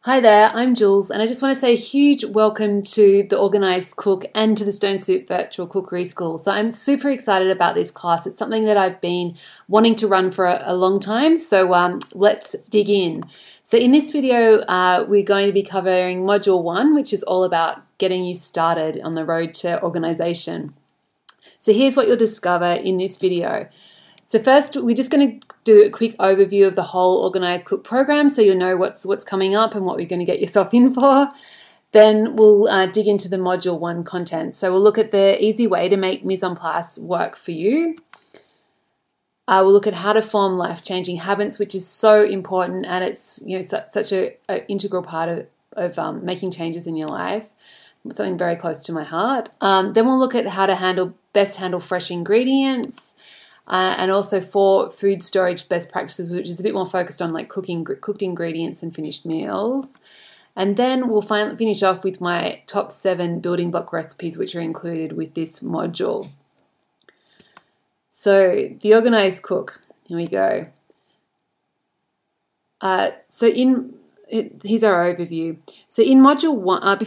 Hi there, I'm Jules, and I just want to say a huge welcome to the Organised Cook and to the Stone Soup Virtual Cookery School. So I'm super excited about this class. It's something that I've been wanting to run for a long time, so let's dig in. So in this video, we're going to be covering Module 1, which is all about getting you started on the road to organisation. So here's what you'll discover in this video. So first, we're just going to do a quick overview of the whole Organised Cook program so you'll know what's coming up and what we're going to get yourself in for. Then we'll dig into the Module 1 content. So we'll look at the easy way to make mise en place work for you. We'll look at how to form life-changing habits, which is so important, and it's such an integral part of making changes in your life. Something very close to my heart. Then we'll look at how to best handle fresh ingredients. And also 4 food storage best practices, which is a bit more focused on like cooked ingredients and finished meals. And then we'll finish off with my top 7 building block recipes, which are included with this module. So the Organised Cook, here we go. Here's our overview. So in Module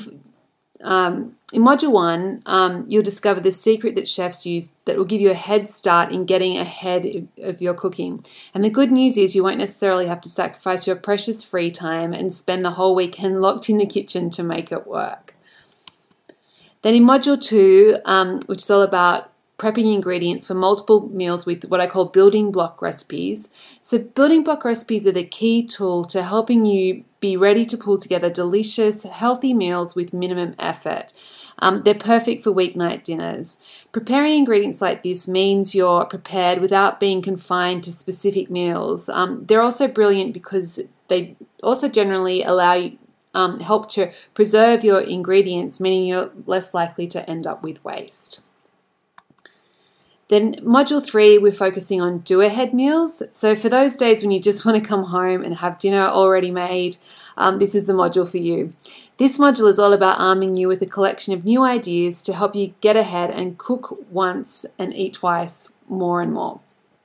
1, you'll discover the secret that chefs use that will give you a head start in getting ahead of your cooking. And the good news is you won't necessarily have to sacrifice your precious free time and spend the whole weekend locked in the kitchen to make it work. Then in Module 2, which is all about prepping ingredients for multiple meals with what I call building block recipes. So building block recipes are the key tool to helping you be ready to pull together delicious, healthy meals with minimum effort. They're perfect for weeknight dinners. Preparing ingredients like this means you're prepared without being confined to specific meals. They're also brilliant because they also generally allow you help to preserve your ingredients, meaning you're less likely to end up with waste. Then Module 3, we're focusing on do-ahead meals. So for those days when you just want to come home and have dinner already made, this is the module for you. This module is all about arming you with a collection of new ideas to help you get ahead and cook once and eat twice, more and more.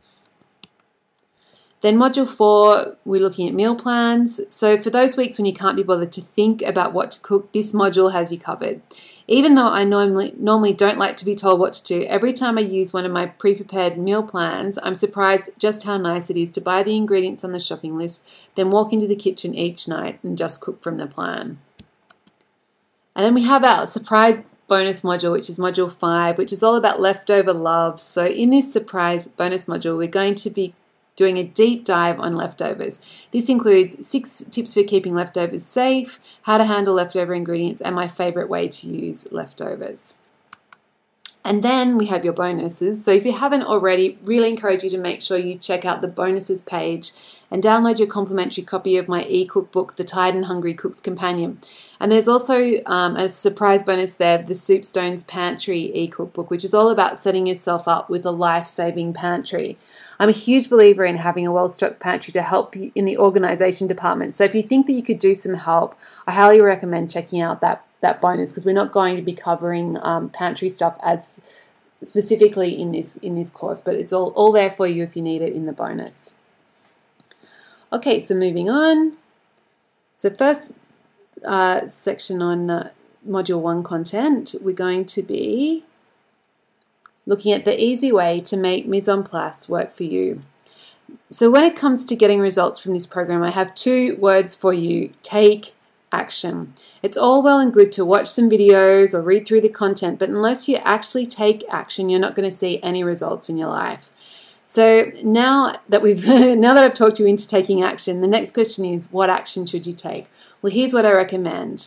Then Module 4, we're looking at meal plans. So for those weeks when you can't be bothered to think about what to cook, this module has you covered. Even though I normally don't like to be told what to do, every time I use one of my pre-prepared meal plans, I'm surprised just how nice it is to buy the ingredients on the shopping list, then walk into the kitchen each night and just cook from the plan. And then we have our surprise bonus module, which is Module 5, which is all about leftover love. So in this surprise bonus module, we're going to be doing a deep dive on leftovers. This includes 6 tips for keeping leftovers safe, how to handle leftover ingredients, and my favorite way to use leftovers. And then we have your bonuses. So if you haven't already, really encourage you to make sure you check out the bonuses page and download your complimentary copy of my e-cookbook, The Tired and Hungry Cook's Companion. And there's also a surprise bonus there, the Soupstones Pantry e-cookbook, which is all about setting yourself up with a life-saving pantry. I'm a huge believer in having a well-stocked pantry to help you in the organisation department. So if you think that you could do some help, I highly recommend checking out that bonus, because we're not going to be covering pantry stuff as specifically in this course, but it's all there for you if you need it in the bonus. Okay, so moving on. So first section on Module 1 content, we're going to be looking at the easy way to make mise en place work for you. So when it comes to getting results from this program, I have 2 words for you: take action. It's all well and good to watch some videos or read through the content, but unless you actually take action, you're not going to see any results in your life. So now that I've talked you into taking action, the next question is, what action should you take? Well, here's what I recommend.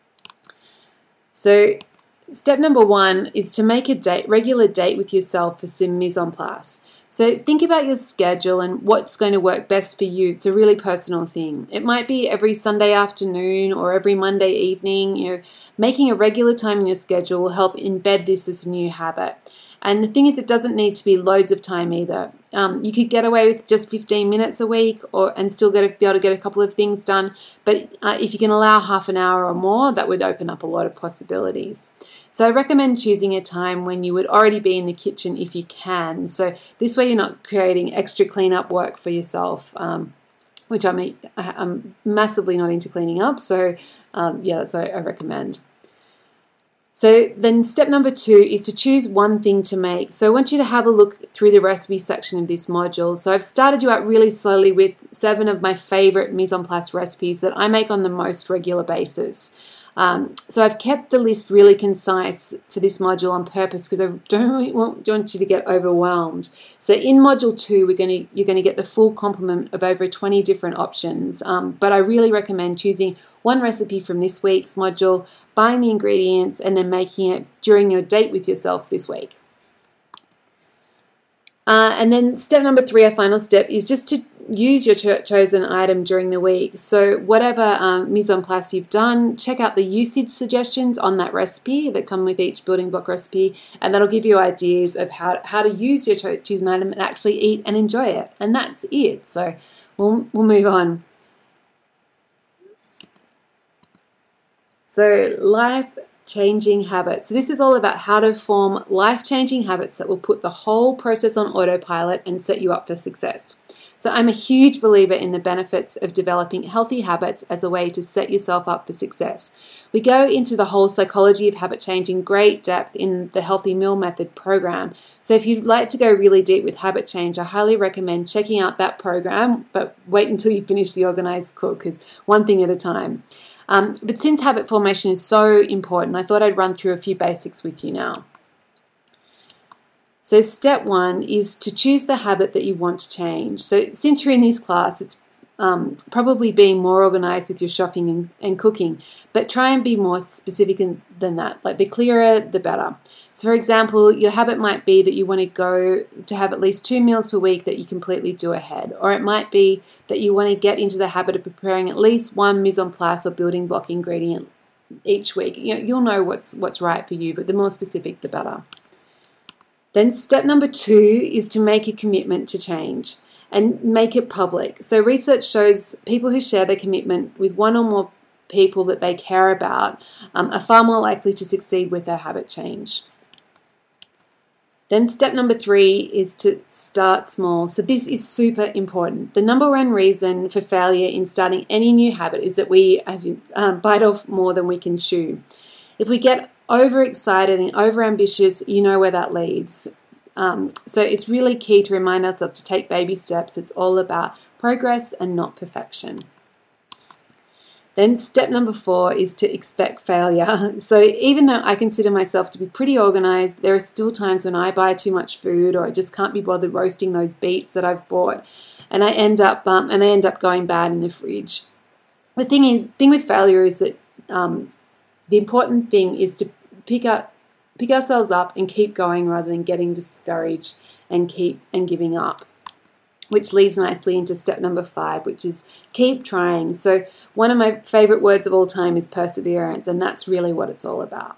So step number 1 is to make a regular date with yourself for some mise en place. So think about your schedule and what's going to work best for you. It's a really personal thing. It might be every Sunday afternoon or every Monday evening. Making a regular time in your schedule will help embed this as a new habit. And the thing is, it doesn't need to be loads of time either. You could get away with just 15 minutes a week and still be able to get a couple of things done. But if you can allow half an hour or more, that would open up a lot of possibilities. So I recommend choosing a time when you would already be in the kitchen if you can. So this way you're not creating extra cleanup work for yourself, which I'm massively not into cleaning up. So yeah, that's what I recommend. So then step number 2 is to choose one thing to make. So I want you to have a look through the recipe section of this module. So I've started you out really slowly with 7 of my favorite mise en place recipes that I make on the most regular basis. So I've kept the list really concise for this module on purpose because I don't really want you to get overwhelmed. So in module 2, you're going to get the full complement of over 20 different options. But I really recommend choosing one recipe from this week's module, buying the ingredients, and then making it during your date with yourself this week. And then step number 3, our final step, is just to use your chosen item during the week. So whatever mise en place you've done, check out the usage suggestions on that recipe that come with each building block recipe, and that'll give you ideas of how to use your chosen item and actually eat and enjoy it. And that's it. So we'll move on. So life-changing habits. So this is all about how to form life-changing habits that will put the whole process on autopilot and set you up for success. So I'm a huge believer in the benefits of developing healthy habits as a way to set yourself up for success. We go into the whole psychology of habit change in great depth in the Healthy Meal Method program. So if you'd like to go really deep with habit change, I highly recommend checking out that program, but wait until you finish the Organized Cook, because one thing at a time. But since habit formation is so important, I thought I'd run through a few basics with you now. So step 1 is to choose the habit that you want to change. So since you're in this class, it's probably being more organized with your shopping and cooking, but try and be more specific than that. Like the clearer, the better. So for example, your habit might be that you want to go to have at least 2 meals per week that you completely do ahead. Or it might be that you want to get into the habit of preparing at least one mise en place or building block ingredient each week. You'll know what's right for you, but the more specific, the better. Then step number 2 is to make a commitment to change and make it public. So research shows people who share their commitment with one or more people that they care about are far more likely to succeed with their habit change. Then step number 3 is to start small. So this is super important. The number 1 reason for failure in starting any new habit is that we bite off more than we can chew. If we get overexcited and overambitious, you know where that leads. So it's really key to remind ourselves to take baby steps. It's all about progress and not perfection. Then step number 4 is to expect failure. So even though I consider myself to be pretty organized, there are still times when I buy too much food or I just can't be bothered roasting those beets that I've bought, and I end up going bad in the fridge. The thing with failure is that the important thing is to pick ourselves up and keep going rather than getting discouraged and giving up, which leads nicely into step number 5, which is keep trying. So one of my favorite words of all time is perseverance, and that's really what it's all about.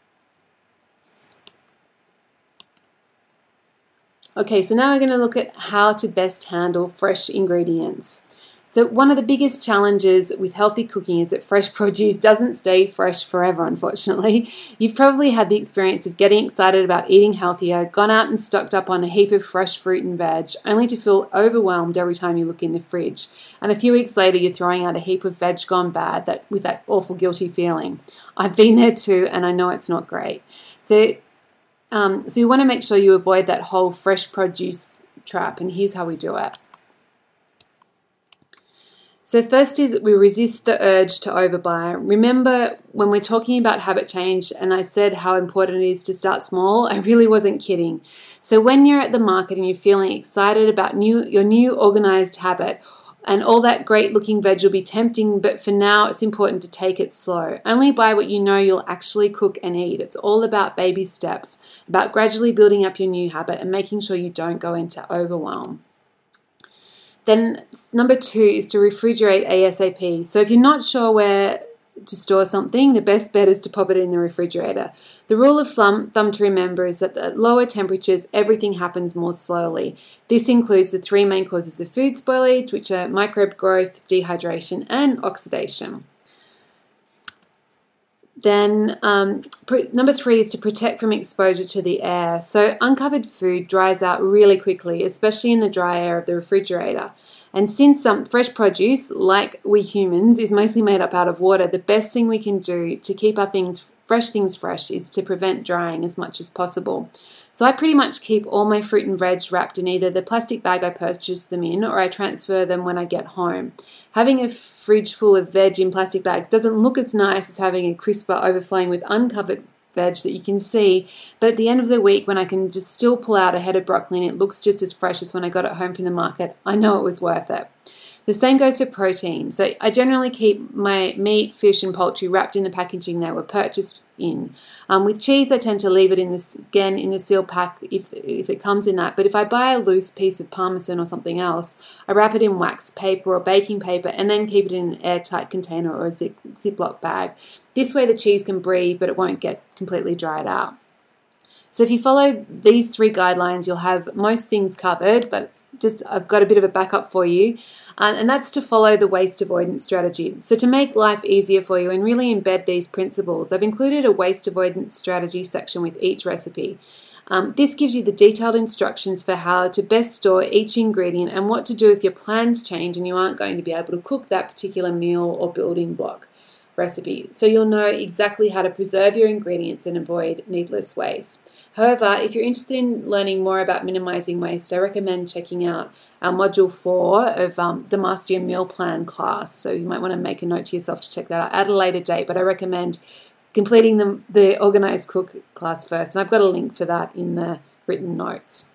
Okay, so now we're going to look at how to best handle fresh ingredients. So one of the biggest challenges with healthy cooking is that fresh produce doesn't stay fresh forever, unfortunately. You've probably had the experience of getting excited about eating healthier, gone out and stocked up on a heap of fresh fruit and veg, only to feel overwhelmed every time you look in the fridge. And a few weeks later, you're throwing out a heap of veg gone bad with that awful guilty feeling. I've been there too, and I know it's not great. So you want to make sure you avoid that whole fresh produce trap, and here's how we do it. So first is we resist the urge to overbuy. Remember when we're talking about habit change and I said how important it is to start small, I really wasn't kidding. So when you're at the market and you're feeling excited about your new organized habit, and all that great looking veg will be tempting, but for now it's important to take it slow. Only buy what you know you'll actually cook and eat. It's all about baby steps, about gradually building up your new habit and making sure you don't go into overwhelm. Then number 2 is to refrigerate ASAP. So if you're not sure where to store something, the best bet is to pop it in the refrigerator. The rule of thumb to remember is that at lower temperatures, everything happens more slowly. This includes the 3 main causes of food spoilage, which are microbe growth, dehydration, and oxidation. Then number 3 is to protect from exposure to the air. So uncovered food dries out really quickly, especially in the dry air of the refrigerator. And since some fresh produce, like we humans, is mostly made up out of water, the best thing we can do to keep our fresh things fresh is to prevent drying as much as possible. So I pretty much keep all my fruit and veg wrapped in either the plastic bag I purchased them in or I transfer them when I get home. Having a fridge full of veg in plastic bags doesn't look as nice as having a crisper overflowing with uncovered veg that you can see, but at the end of the week when I can just still pull out a head of broccoli and it looks just as fresh as when I got it home from the market, I know it was worth it. The same goes for protein. So I generally keep my meat, fish and poultry wrapped in the packaging they were purchased in. With cheese, I tend to leave it in the sealed pack if it comes in that. But if I buy a loose piece of parmesan or something else, I wrap it in wax paper or baking paper and then keep it in an airtight container or a Ziploc bag. This way the cheese can breathe, but it won't get completely dried out. So if you follow these 3 guidelines, you'll have most things covered, but I've got a bit of a backup for you, and that's to follow the waste avoidance strategy. So to make life easier for you and really embed these principles, I've included a waste avoidance strategy section with each recipe. This gives you the detailed instructions for how to best store each ingredient and what to do if your plans change and you aren't going to be able to cook that particular meal or building block recipe. So you'll know exactly how to preserve your ingredients and avoid needless waste. However, if you're interested in learning more about minimizing waste, I recommend checking out our Module 4 of the Master Your Meal Plan class. So you might want to make a note to yourself to check that out at a later date, but I recommend completing the Organized Cook class first. And I've got a link for that in the written notes.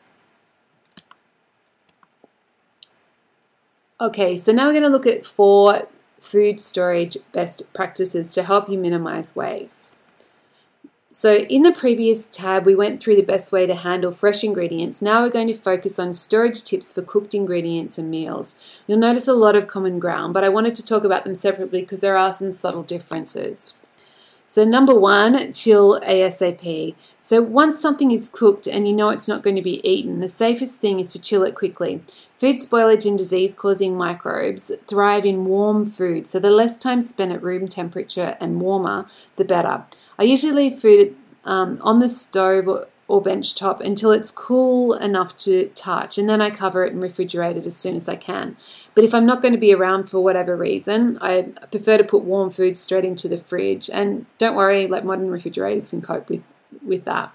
Okay, so now we're going to look at 4 food storage best practices to help you minimize waste. So in the previous tab, we went through the best way to handle fresh ingredients. Now we're going to focus on storage tips for cooked ingredients and meals. You'll notice a lot of common ground, but I wanted to talk about them separately because there are some subtle differences. So number 1, chill ASAP. So once something is cooked and you know it's not going to be eaten, the safest thing is to chill it quickly. Food spoilage and disease-causing microbes thrive in warm food, so the less time spent at room temperature and warmer, the better. I usually leave food on the stove or bench top until it's cool enough to touch, and then I cover it and refrigerate it as soon as I can. But if I'm not going to be around for whatever reason, I prefer to put warm food straight into the fridge, and don't worry, like modern refrigerators can cope with that.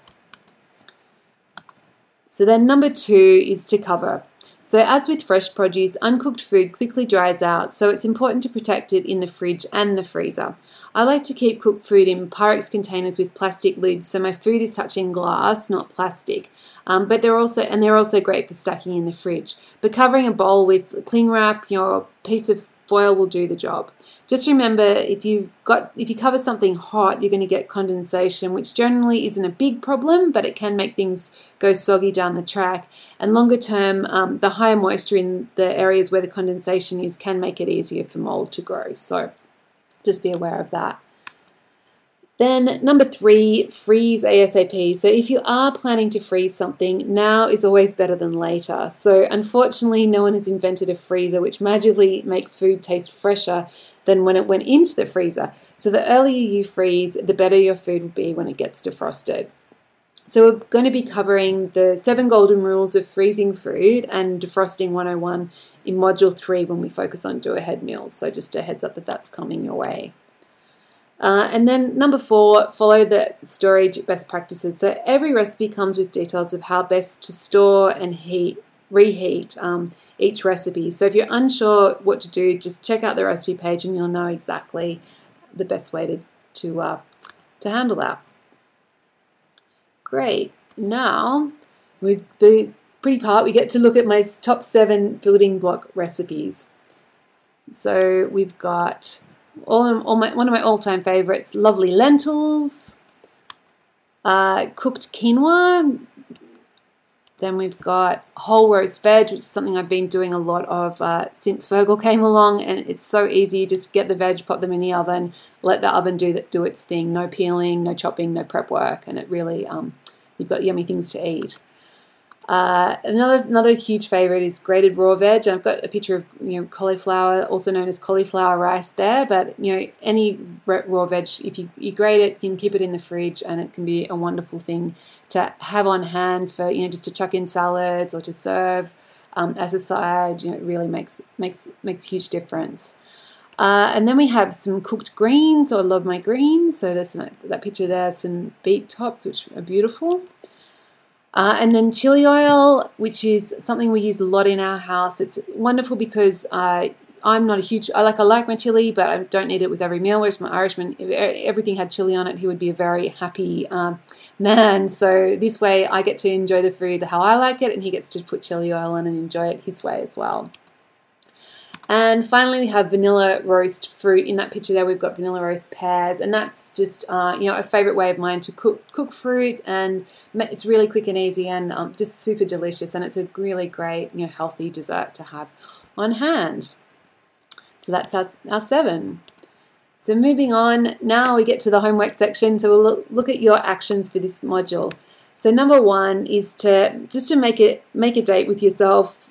So then number 2 is to cover. So as with fresh produce, uncooked food quickly dries out, so it's important to protect it in the fridge and the freezer. I like to keep cooked food in Pyrex containers with plastic lids, so my food is touching glass, not plastic. But they're also great for stacking in the fridge. But covering a bowl with cling wrap, or a piece of foil will do the job. Just remember, if you cover something hot, you're going to get condensation, which generally isn't a big problem, but it can make things go soggy down the track. And longer term, the higher moisture in the areas where the condensation is can make it easier for mold to grow. So just be aware of that. Then number 3, freeze ASAP. So if you are planning to freeze something, now is always better than later. So unfortunately, no one has invented a freezer which magically makes food taste fresher than when it went into the freezer. So the earlier you freeze, the better your food will be when it gets defrosted. So we're going to be covering the 7 golden rules of freezing food and defrosting 101 in Module 3 when we focus on do-ahead meals. So just a heads up that that's coming your way. And then number 4, follow the storage best practices. So every recipe comes with details of how best to store and reheat each recipe. So if you're unsure what to do, just check out the recipe page and you'll know exactly the best way to handle that. Great. Now, with the pretty part, we get to look at my top 7 building block recipes. So we've got one of my all-time favorites, lovely lentils, cooked quinoa. Then we've got whole roast veg, which is something I've been doing a lot of since Fergal came along, and it's so easy. You just get the veg, pop them in the oven, let the oven do its thing. No peeling, no chopping, no prep work, and it really you've got yummy things to eat. Another huge favorite is grated raw veg. I've got a picture of cauliflower, also known as cauliflower rice there. But any raw veg, if you grate it, you can keep it in the fridge, and it can be a wonderful thing to have on hand for just to chuck in salads or to serve as a side. It really makes a huge difference. And then we have some cooked greens. I love my greens. So there's that picture there, some beet tops, which are beautiful. And then chili oil, which is something we use a lot in our house. It's wonderful because I'm not a huge, I like my chili, but I don't need it with every meal. Whereas my Irishman, if everything had chili on it, he would be a very happy man. So this way I get to enjoy the food how I like it, and he gets to put chili oil on and enjoy it his way as well. And finally, we have vanilla roast fruit. In that picture there, we've got vanilla roast pears, and that's just a favorite way of mine to cook fruit, and it's really quick and easy, and just super delicious, and it's a really great healthy dessert to have on hand. So that's our 7. So moving on, now we get to the homework section. So we'll look at your actions for this module. So number 1 is to make a date with yourself.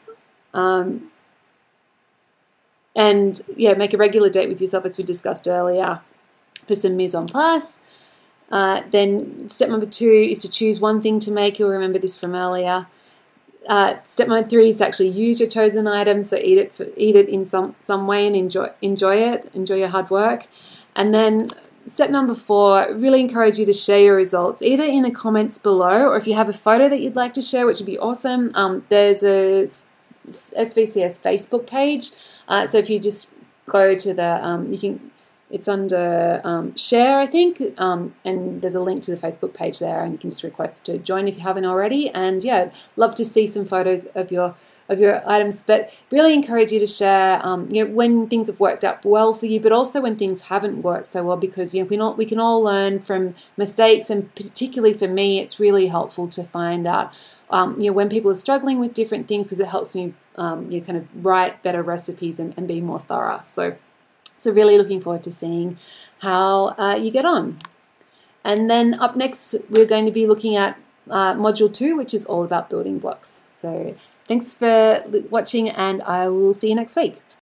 And make a regular date with yourself, as we discussed earlier, for some mise en place. Then step number 2 is to choose one thing to make. You'll remember this from earlier. Step number 3 is to actually use your chosen item. So eat it in some way and enjoy it. Enjoy your hard work. And then step number 4, really encourage you to share your results, either in the comments below, or if you have a photo that you'd like to share, which would be awesome. There's a SVCS Facebook page. So if you just go to the, it's under share, I think, and there's a link to the Facebook page there, and you can just request to join if you haven't already. And love to see some photos of your items, but really encourage you to share, when things have worked out well for you, but also when things haven't worked so well, because we can all learn from mistakes, and particularly for me, it's really helpful to find out when people are struggling with different things, because it helps me kind of write better recipes and be more thorough. So really looking forward to seeing how you get on. And then up next, we're going to be looking at Module 2, which is all about building blocks. So thanks for watching, and I will see you next week.